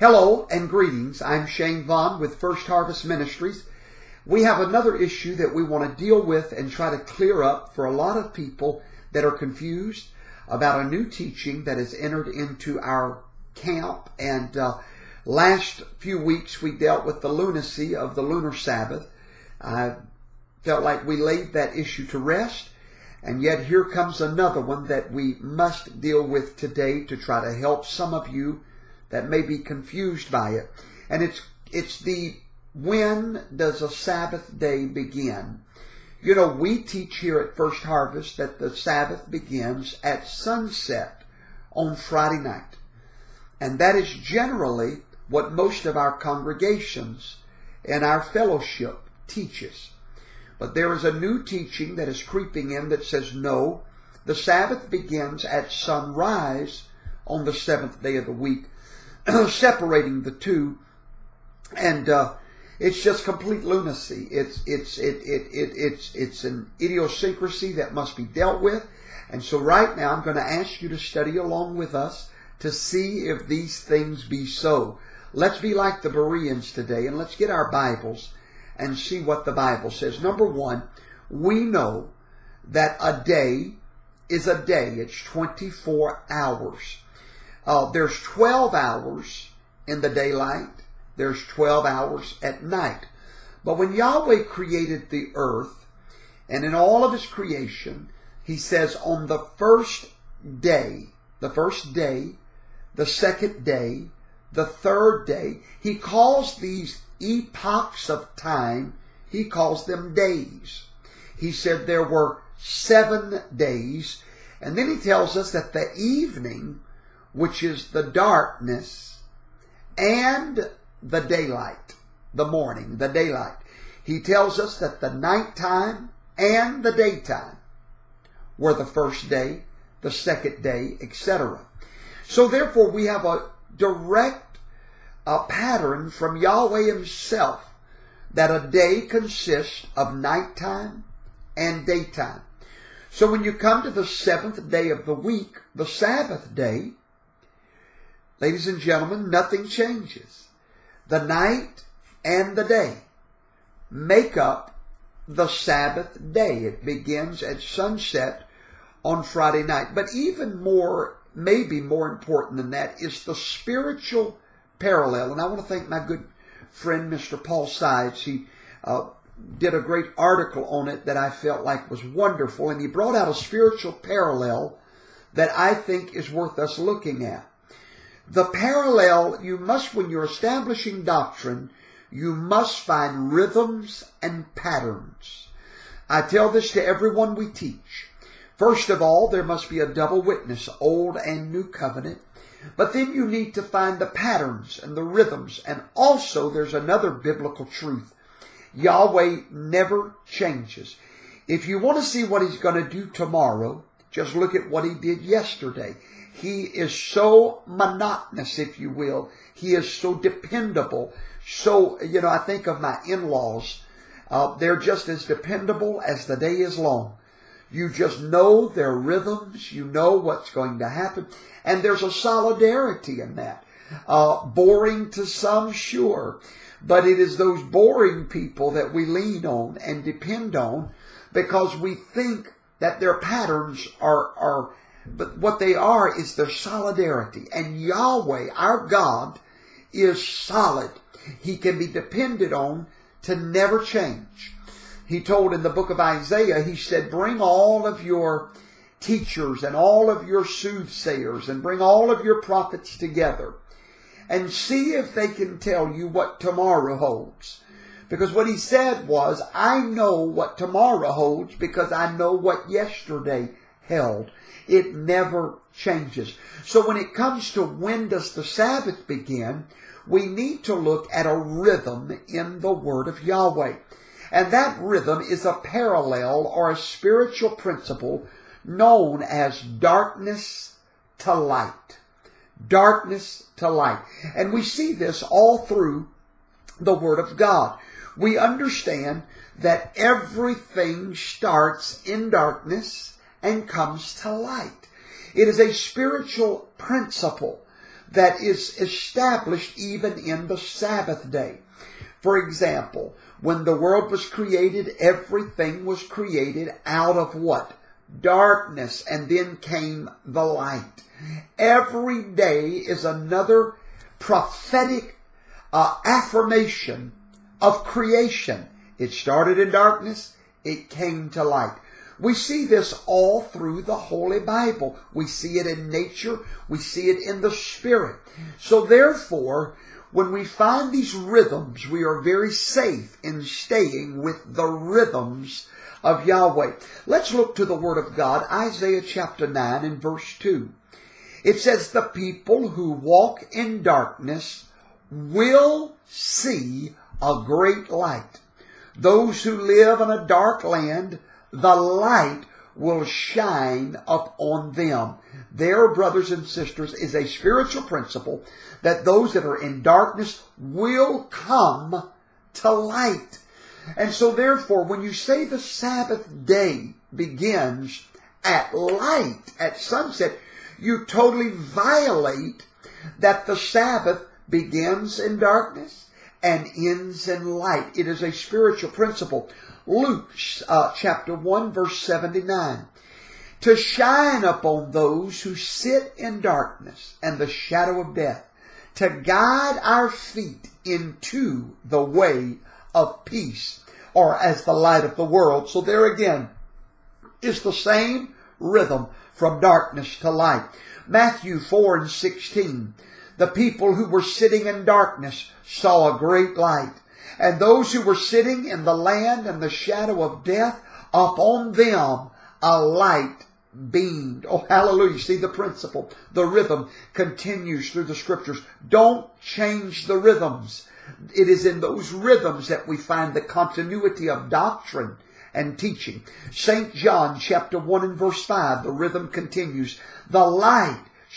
Hello and greetings. I'm Shane Vaughn with First Harvest Ministries. We have another issue that we want to deal with and try to clear up for a lot of people that are confused about a new teaching that has entered into our camp. And last few weeks we dealt with the lunacy of the lunar Sabbath. I felt like we laid that issue to rest. And yet here comes another one that we must deal with today to try to help some of you that may be confused by it. And it's the when does a Sabbath day begin? You know, we teach here at First Harvest that the Sabbath begins at sunset on Friday night. And that is generally what most of our congregations and our fellowship teaches. But there is a new teaching that is creeping in that says, no, the Sabbath begins at sunrise on the seventh day of the week, separating the two. And it's just complete lunacy. It's an idiosyncrasy that must be dealt with. And so right now I'm going to ask you to study along with us to see if these things be so. Let's be like the Bereans today, and let's get our Bibles and see what the Bible says. Number one, we know that a day is a day. It's 24 hours. There's 12 hours in the daylight. There's 12 hours at night. But when Yahweh created the earth, and in all of His creation, He says on the first day, the second day, the third day, He calls these epochs of time, He calls them days. He said there were 7 days, and then He tells us that the evening, which is the darkness, and the daylight, the morning, the daylight. He tells us that the nighttime and the daytime were the first day, the second day, etc. So therefore we have a direct pattern from Yahweh Himself that a day consists of nighttime and daytime. So when you come to the seventh day of the week, the Sabbath day, ladies and gentlemen, nothing changes. The night and the day make up the Sabbath day. It begins at sunset on Friday night. But even more, maybe more important than that, is the spiritual parallel. And I want to thank my good friend, Mr. Paul Sides. He did a great article on it that I felt like was wonderful. And he brought out a spiritual parallel that I think is worth us looking at. The parallel, you must, when you're establishing doctrine, you must find rhythms and patterns. I tell this to everyone we teach. First of all, there must be a double witness, Old and New Covenant. But then you need to find the patterns and the rhythms. And also there's another biblical truth. Yahweh never changes. If you want to see what He's going to do tomorrow, just look at what He did yesterday. He is so monotonous, if you will. He is so dependable. So, I think of my in-laws. They're just as dependable as the day is long. You just know their rhythms. You know what's going to happen. And there's a solidarity in that. Boring to some, sure. But it is those boring people that we lean on and depend on because we think that their patterns are but what they are is their solidarity. And Yahweh, our God, is solid. He can be depended on to never change. He told in the book of Isaiah, He said, bring all of your teachers and all of your soothsayers and bring all of your prophets together and see if they can tell you what tomorrow holds. Because what He said was, I know what tomorrow holds because I know what yesterday held. It never changes. So when it comes to when does the Sabbath begin, we need to look at a rhythm in the Word of Yahweh. And that rhythm is a parallel or a spiritual principle known as darkness to light. Darkness to light. And we see this all through the Word of God. We understand that everything starts in darkness and comes to light. It is a spiritual principle that is established even in the Sabbath day. For example, when the world was created, everything was created out of what? Darkness, and then came the light. Every day is another prophetic affirmation of creation. It started in darkness, it came to light. We see this all through the Holy Bible. We see it in nature, we see it in the Spirit. So therefore, when we find these rhythms, we are very safe in staying with the rhythms of Yahweh. Let's look to the Word of God, Isaiah chapter 9 and verse 2. It says, the people who walk in darkness will see a great light. Those who live in a dark land, the light will shine upon them. There, brothers and sisters, is a spiritual principle that those that are in darkness will come to light. And so therefore, when you say the Sabbath day begins at light, at sunset, you totally violate that the Sabbath begins in darkness and ends in light. It is a spiritual principle. Luke chapter 1 verse 79. To shine upon those who sit in darkness and the shadow of death, to guide our feet into the way of peace, or as the light of the world. So there again is the same rhythm from darkness to light. Matthew 4 and 16. The people who were sitting in darkness saw a great light. And those who were sitting in the land and the shadow of death, upon them a light beamed. Oh, hallelujah. See the principle. The rhythm continues through the scriptures. Don't change the rhythms. It is in those rhythms that we find the continuity of doctrine and teaching. St. John chapter 1 and verse 5, the rhythm continues. The light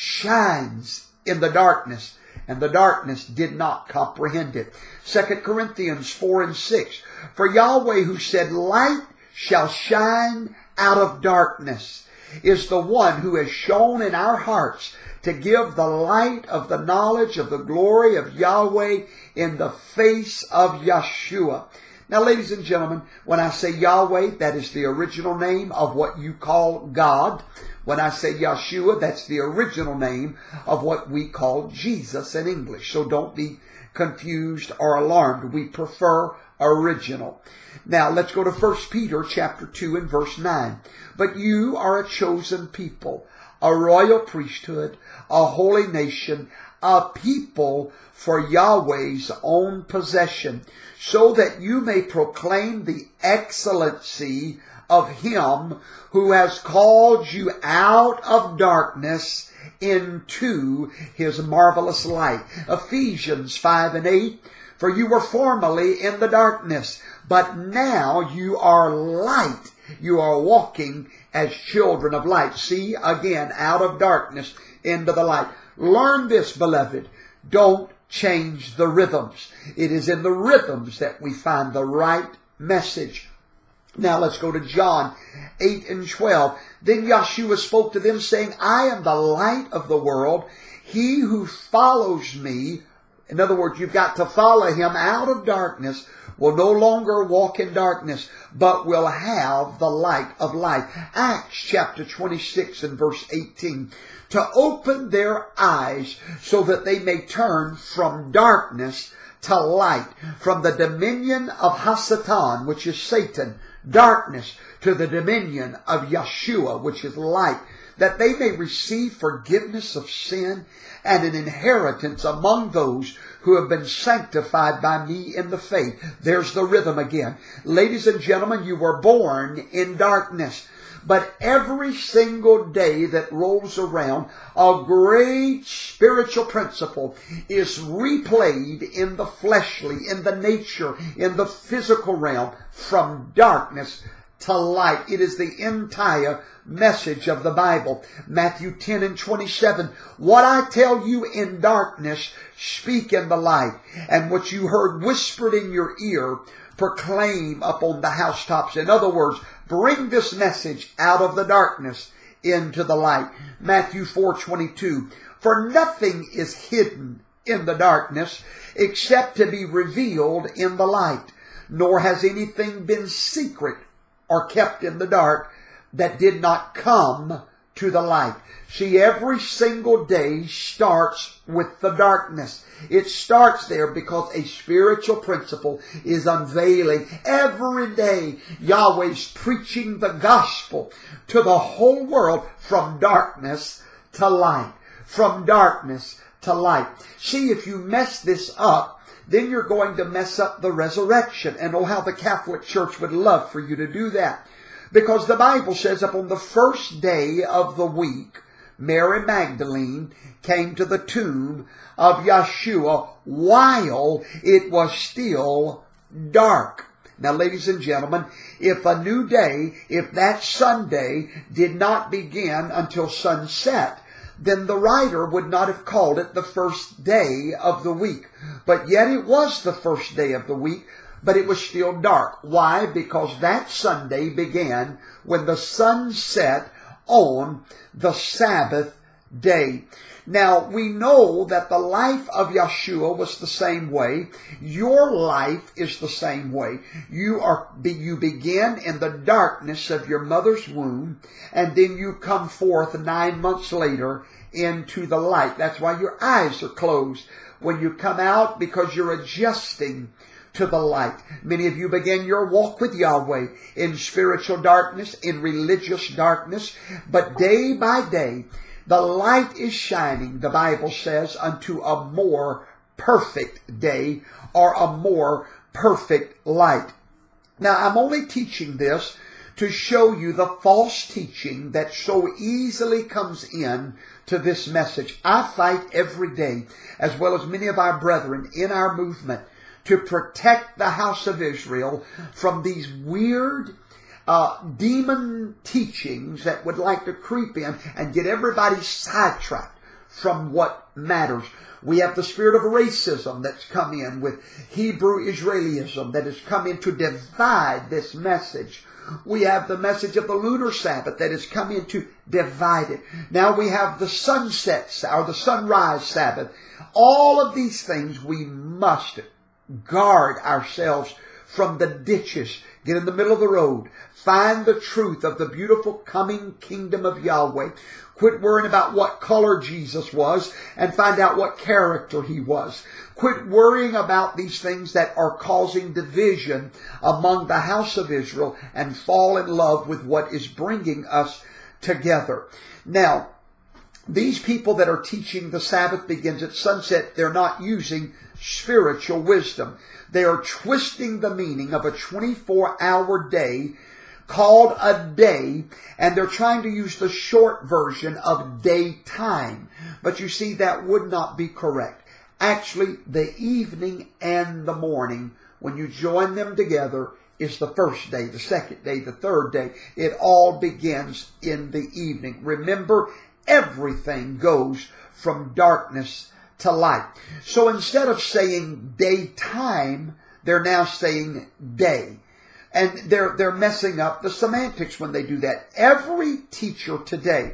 shines in the darkness, and the darkness did not comprehend it. 2 Corinthians 4 and 6. For Yahweh, who said, light shall shine out of darkness, is the one who has shone in our hearts to give the light of the knowledge of the glory of Yahweh in the face of Yeshua. Now, ladies and gentlemen, when I say Yahweh, that is the original name of what you call God. When I say Yeshua, that's the original name of what we call Jesus in English. So don't be confused or alarmed. We prefer original. Now, let's go to 1 Peter chapter 2 and verse 9. But you are a chosen people, a royal priesthood, a holy nation, a people for Yahweh's own possession, so that you may proclaim the excellency of Him who has called you out of darkness into His marvelous light. Ephesians 5 and 8. For you were formerly in the darkness, but now you are light. You are walking as children of light. See, again, out of darkness into the light. Learn this, beloved. Don't change the rhythms. It is in the rhythms that we find the right message. Now let's go to John 8 and 12. Then Yeshua spoke to them, saying, I am the light of the world. He who follows me, in other words, you've got to follow Him out of darkness, will no longer walk in darkness, but will have the light of life. Acts chapter 26 and verse 18. To open their eyes so that they may turn from darkness to light, from the dominion of Hasatan, which is Satan, darkness, to the dominion of Yeshua, which is light, that they may receive forgiveness of sin and an inheritance among those who have been sanctified by me in the faith. There's the rhythm again. Ladies and gentlemen, you were born in darkness. But every single day that rolls around, a great spiritual principle is replayed in the fleshly, in the nature, in the physical realm, from darkness to light. It is the entire message of the Bible. Matthew 10 and 27. What I tell you in darkness, speak in the light. And what you heard whispered in your ear, proclaim upon the housetops. In other words, bring this message out of the darkness into the light. Matthew 4:22. For nothing is hidden in the darkness except to be revealed in the light. Nor has anything been secret or kept in the dark that did not come to the light. See, every single day starts with the darkness. It starts there because a spiritual principle is unveiling. Every day, Yahweh's preaching the gospel to the whole world from darkness to light. From darkness to light. See, if you mess this up, then you're going to mess up the resurrection. And oh, how the Catholic Church would love for you to do that. Because the Bible says upon the first day of the week, Mary Magdalene came to the tomb of Yeshua while it was still dark. Now, ladies and gentlemen, if a new day, if that Sunday did not begin until sunset, then the writer would not have called it the first day of the week. But yet it was the first day of the week, but it was still dark. Why? Because that Sunday began when the sun set on the Sabbath day. Now, we know that the life of Yeshua was the same way. Your life is the same way. You begin in the darkness of your mother's womb, and then you come forth 9 months later into the light. That's why your eyes are closed when you come out, because you're adjusting to the light. Many of you began your walk with Yahweh in spiritual darkness, in religious darkness, but day by day, the light is shining, the Bible says, unto a more perfect day, or a more perfect light. Now, I'm only teaching this to show you the false teaching that so easily comes in to this message. I fight every day, as well as many of our brethren in our movement, to protect the house of Israel from these weird demon teachings that would like to creep in and get everybody sidetracked from what matters. We have the spirit of racism that's come in with Hebrew Israelism that has come in to divide this message. We have the message of the lunar Sabbath that has come in to divide it. Now we have the sunset or the sunrise Sabbath. All of these things we must guard ourselves from the ditches. Get in the middle of the road. Find the truth of the beautiful coming kingdom of Yahweh. Quit worrying about what color Jesus was and find out what character he was. Quit worrying about these things that are causing division among the house of Israel and fall in love with what is bringing us together. Now, these people that are teaching the Sabbath begins at sunset, they're not using spiritual wisdom. They are twisting the meaning of a 24-hour day called a day, and they're trying to use the short version of daytime. But you see, that would not be correct. Actually, the evening and the morning, when you join them together, is the first day, the second day, the third day. It all begins in the evening. Remember, everything goes from darkness to light. So instead of saying daytime, they're now saying day. And they're messing up the semantics when they do that. Every teacher today,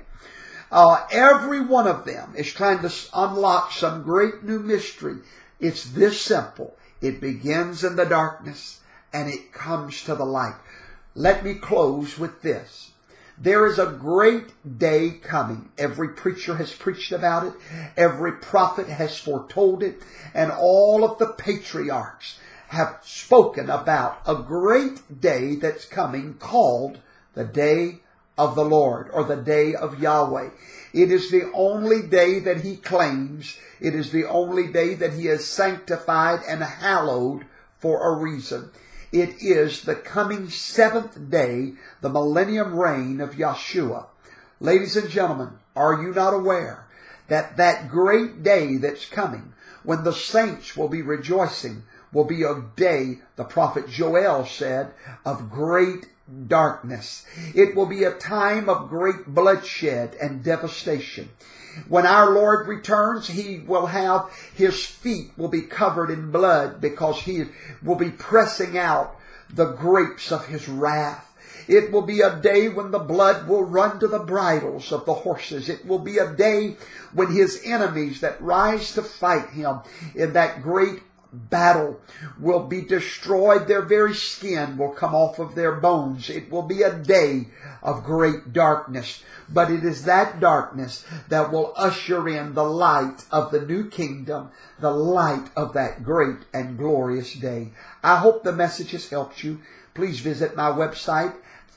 every one of them is trying to unlock some great new mystery. It's this simple. It begins in the darkness and it comes to the light. Let me close with this. There is a great day coming. Every preacher has preached about it. Every prophet has foretold it. And all of the patriarchs have spoken about a great day that's coming called the day of the Lord, or the day of Yahweh. It is the only day that he claims. It is the only day that he has sanctified and hallowed for a reason. It is the coming seventh day, the millennium reign of Yeshua. Ladies and gentlemen, are you not aware that that great day that's coming, when the saints will be rejoicing, will be a day, the prophet Joel said, of great darkness. It will be a time of great bloodshed and devastation. When our Lord returns, he will have, his feet will be covered in blood because he will be pressing out the grapes of his wrath. It will be a day when the blood will run to the bridles of the horses. It will be a day when his enemies that rise to fight him in that great battle will be destroyed. Their very skin will come off of their bones. It will be a day of great darkness. But it is that darkness that will usher in the light of the new kingdom, the light of that great and glorious day. I hope the message has helped you. Please visit my website,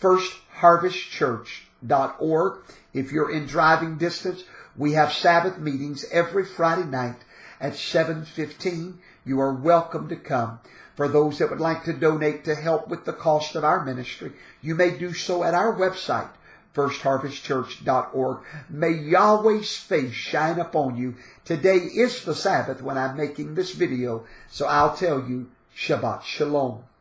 firstharvestchurch.org. If you're in driving distance, we have Sabbath meetings every Friday night at 7:15. You are welcome to come. For those that would like to donate to help with the cost of our ministry, you may do so at our website, firstharvestchurch.org. May Yahweh's face shine upon you. Today is the Sabbath when I'm making this video, so I'll tell you Shabbat Shalom.